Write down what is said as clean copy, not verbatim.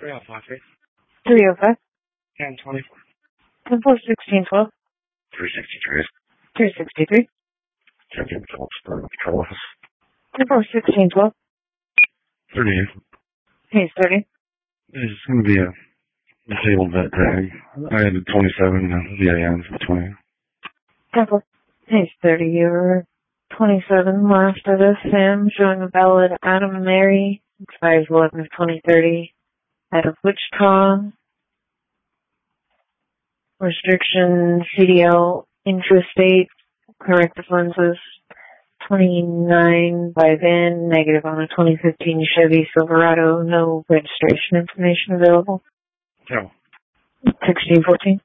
305, 305. 1024. 10-4-16-12. 363. 363. Captain Phillipsburg Patrol Office. 10-4-16-12. 38. Page 30. It's going to be a disabled vet tag. I had a 27 VINs between. 10-4. Page 30. You're 27. Last of this, Sam, showing a valid Adam Mary. Expires 11 of 2030. Out of Wichita. Restriction CDL intrastate. Corrective lenses. 29 by VIN. Negative on a 2015 Chevy Silverado. No registration information available. No. 1614.